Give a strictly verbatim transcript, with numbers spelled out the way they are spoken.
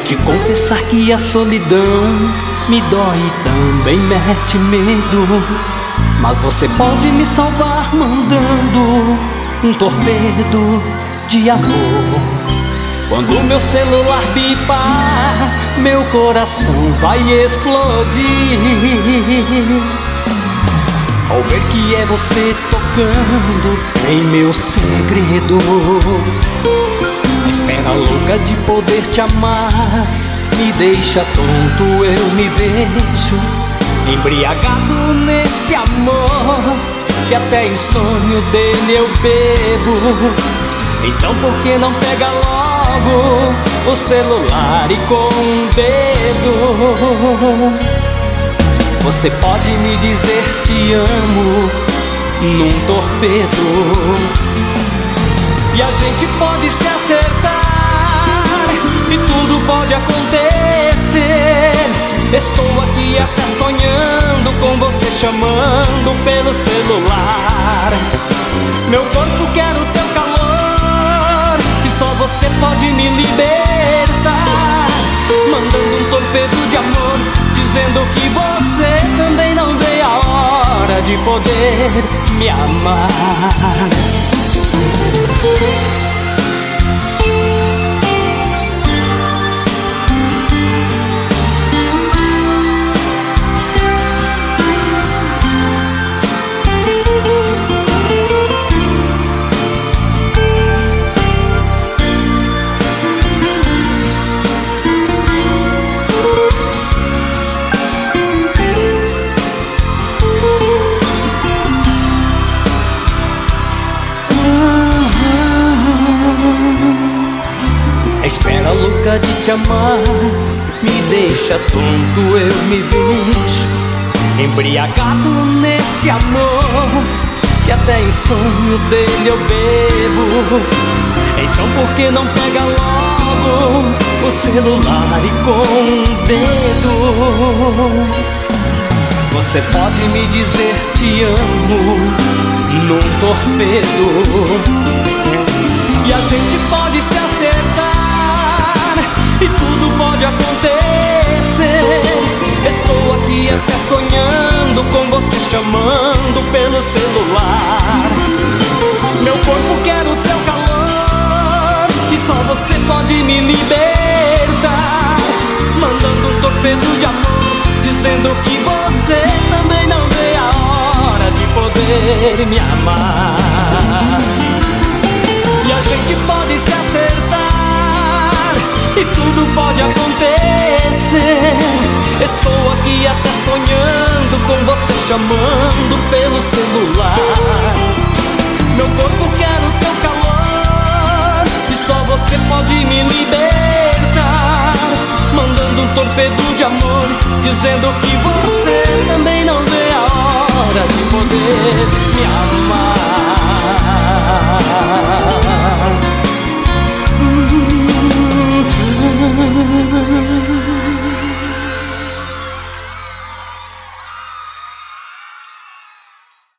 te confessar que a solidão me dói e também mete medo. Mas você pode me salvar mandando um torpedo de amor. Quando meu celular bipar, meu coração vai explodir ao ver que é você tocando em meu segredo. A espera louca de poder te amar me deixa tonto, eu me vejo embriagado nesse amor, que até em sonho dele eu bebo. Então por que não pega logo o celular e com um dedo você pode me dizer te amo num torpedo, e a gente pode se acertar e tudo pode acontecer. Estou aqui até sonhando com você chamando pelo celular. Meu corpo quer o teu calor e só você pode me libertar, mandando um torpedo de amor, dizendo que você também não vê a hora de poder me amar. A espera louca de te amar me deixa tonto, eu me vejo embriagado nesse amor, que até em sonho dele eu bebo. Então por que não pega logo o celular e com um dedo você pode me dizer te amo num torpedo, e a gente pode se acertar e tudo pode acontecer. Estou aqui até sonhando com você chamando pelo celular. Meu corpo quer o teu calor e só você pode me libertar, mandando um torpedo de amor, dizendo que você também não vê a hora de poder me amar. E a gente pode se acertar e tudo pode acontecer. Estou aqui até sonhando com você chamando pelo celular. Meu corpo quer o teu calor e só você pode me libertar, mandando um torpedo de amor, dizendo que você também não vê a hora de poder me amar.